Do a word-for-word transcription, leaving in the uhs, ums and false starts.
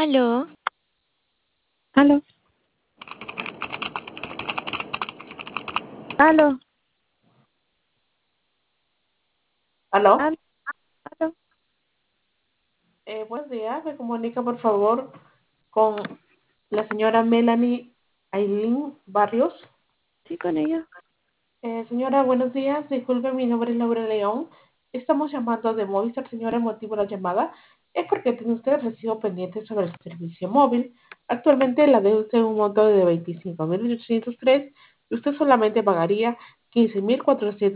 Aló, Aló, aló, ¿Aló? aló, aló. Eh, buenos días, me comunica por favor con la señora Melanie Aileen Barrios. Sí, con ella. Eh, señora, buenos días, disculpe, mi nombre es Laura León. Estamos llamando de Movistar, señora, el motivo de la llamada es porque tiene usted recibo pendiente sobre el servicio móvil. Actualmente la deuda es un monto de veinticinco mil ochocientos tres y usted solamente pagaría quince mil cuatrocientos